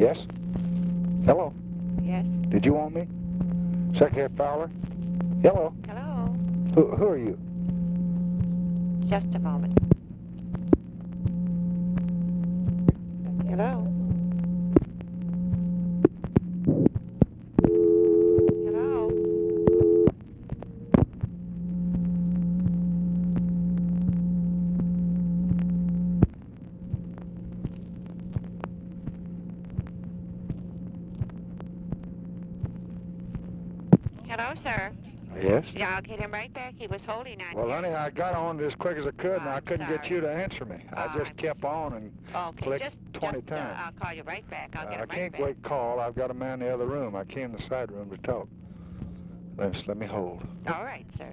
Yes? Hello? Yes? Did you want me? Secretary Fowler? Hello? Hello? Who are you? Just a moment. Hello? Hello? Hello, sir. Yes? Yeah, I'll get him right back. He was holding on Well, here. honey, I got on as quick as I could, and I I'm couldn't get sorry. you to answer me. I just I'm kept on and Okay, clicked just 20 times. I'll call you right back. I'll get I him right can't back. wait call. I've got a man in the other room. I came in the side room to talk. Let me hold. All right, sir.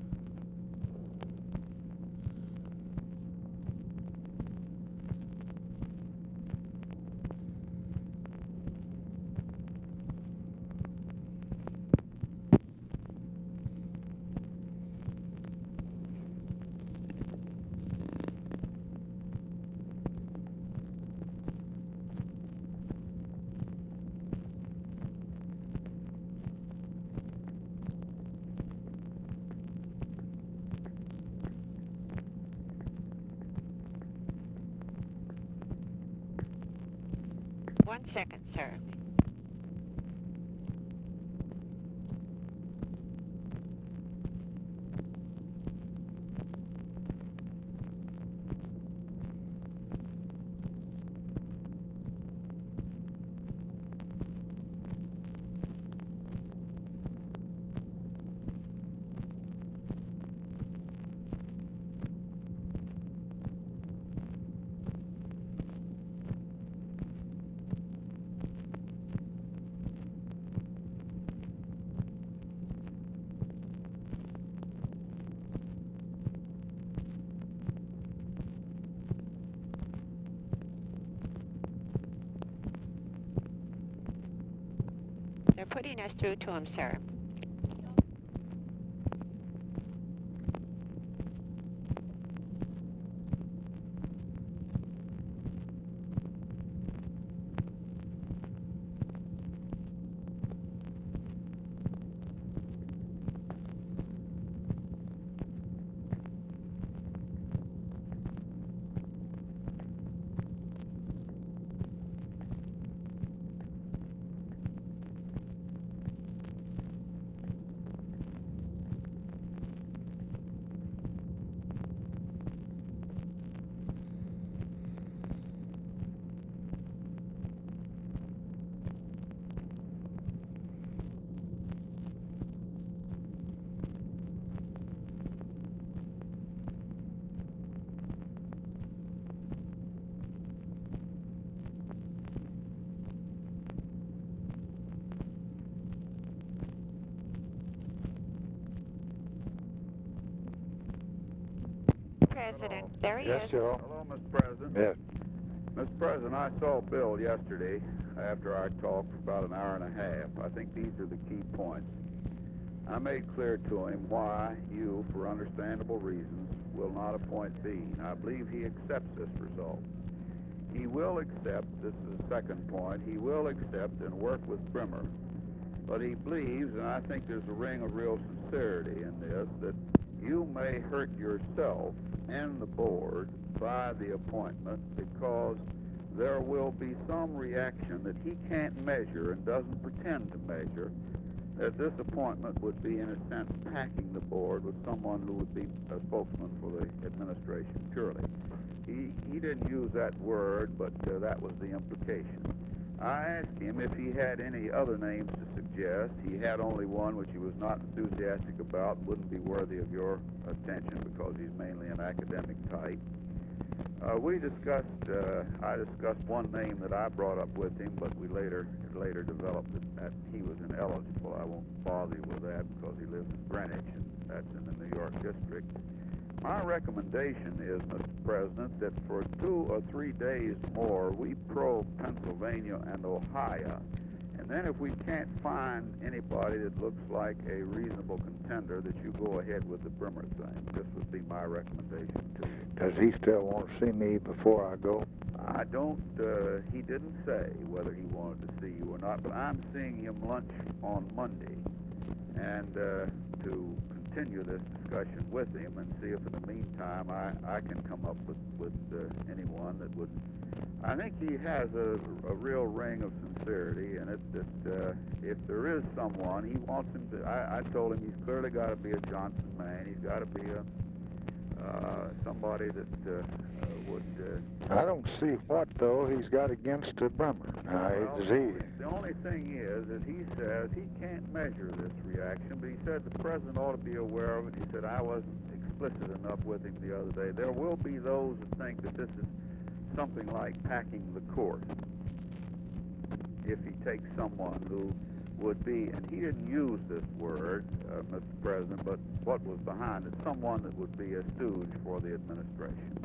One second, sir. They're putting us through to him, sir. President, there he Yes, is. Joe. Hello, Mr. President. Yes. Mr. President, I saw Bill yesterday after I talked for about an hour and a half. I think these are the key points. I made clear to him why you, for understandable reasons, will not appoint Bean. I believe he accepts this result. He will accept, this is the second point, he will accept and work with Brimmer. But he believes, and I think there's a ring of real sincerity in this, that you may hurt yourself and the board by the appointment because there will be some reaction that he can't measure and doesn't pretend to measure, that this appointment would be, in a sense, packing the board with someone who would be a spokesman for the administration, purely. He didn't use that word, but that was the implication. I asked him if he had any other names to suggest. He had only one, which he was not enthusiastic about, wouldn't be worthy of your attention because he's mainly an academic type. I discussed one name that I brought up with him, but it later developed that he was ineligible. I won't bother you with that because he lives in Greenwich, and that's in the New York district. My recommendation is, Mr. President, that for 2 or 3 days more, we probe Pennsylvania and Ohio. And then if we can't find anybody that looks like a reasonable contender, that you go ahead with the Brimmer thing. This would be my recommendation to you. Does he still want to see me before I go? I don't, he didn't say whether he wanted to see you or not, but I'm seeing him lunch on Monday. And to continue this discussion with him and see if in the meantime I can come up with anyone that would. I think he has a real ring of sincerity, and it's that if there is someone, he wants him to. I told him he's clearly got to be a Johnson man. He's got to be a somebody that would. I don't see what, though, he's got against Bremer. Well, the only thing is that he says he can't measure this reaction, but he said the president ought to be aware of it. He said, I wasn't explicit enough with him the other day. There will be those that think that this is something like packing the court if he takes someone who would be, and he didn't use this word, Mr. President, but what was behind it, someone that would be a stooge for the administration.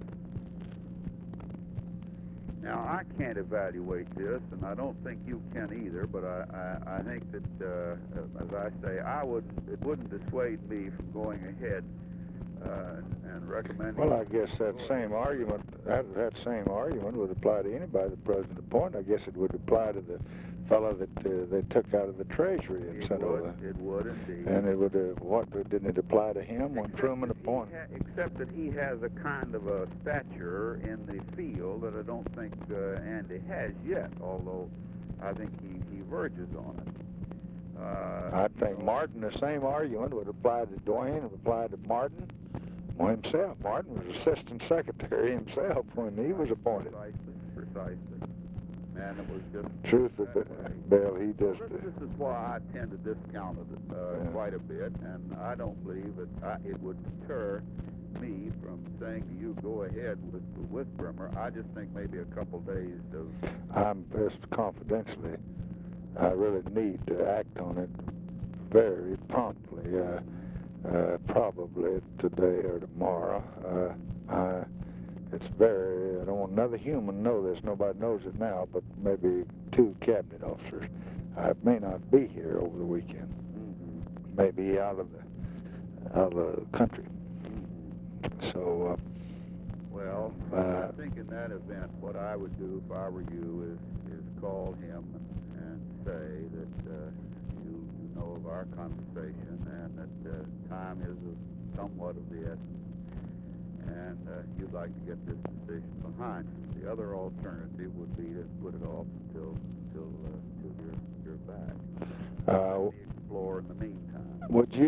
Now, I can't evaluate this, and I don't think you can either, but I think that, as I say, it wouldn't dissuade me from going ahead and recommending... Well, I guess that same argument would apply to anybody the president appointed. I guess it would apply to the fellow that they took out of the Treasury and sent over. It would, indeed. And it would, didn't it apply to him when Truman appointed? Except that he has a kind of a stature in the field that I don't think Andy has yet, although I think he verges on it. I think Martin, the same argument would apply to Dwayne, would apply to Martin himself. Martin was assistant secretary himself when he was appointed. Precisely. And it was just... Truth of Bill, he just... This is why I tend to discount it quite a bit, and I don't believe that it would deter me from saying to you, go ahead with Bremer. I just think maybe a couple days of... I'm just confidentially, I really need to act on it very promptly, probably today or tomorrow. It's I don't want another human to know this. Nobody knows it now, but maybe 2 cabinet officers. I may not be here over the weekend. Mm-hmm. Maybe out of the country. Mm-hmm. So, well, I think in that event, what I would do if I were you is call him and say that you know of our conversation and that time is somewhat of the essence. And you'd like to get this decision behind you. The other alternative would be to put it off until you're back. Explore in the meantime.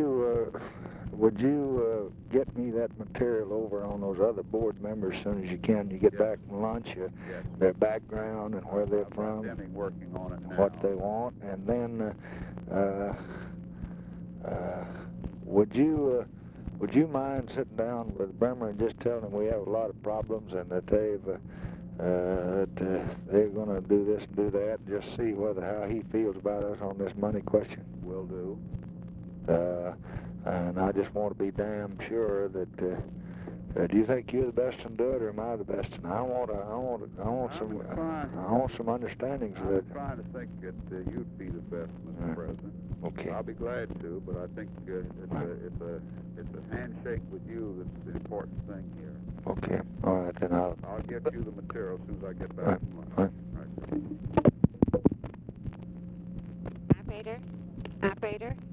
Would you get me that material over on those other board members as soon as you can? You get back from lunch, their background and where they're from, Working on it now. What they want, and then would you mind sitting down with Bremer and just telling him we have a lot of problems and that they're going to do this and do that, and just see how he feels about us on this money question? Will do. And I just want to be damn sure that. Do you think you're the best to do it, or am I the best? And I want some understandings of it. I'm trying to think that you'd be the best, Mr. President. Okay. I'll be glad to, but I think it's a handshake with you that's the important thing here. Okay. All right, then I'll get you the material as soon as I get back from lunch. All right. Operator?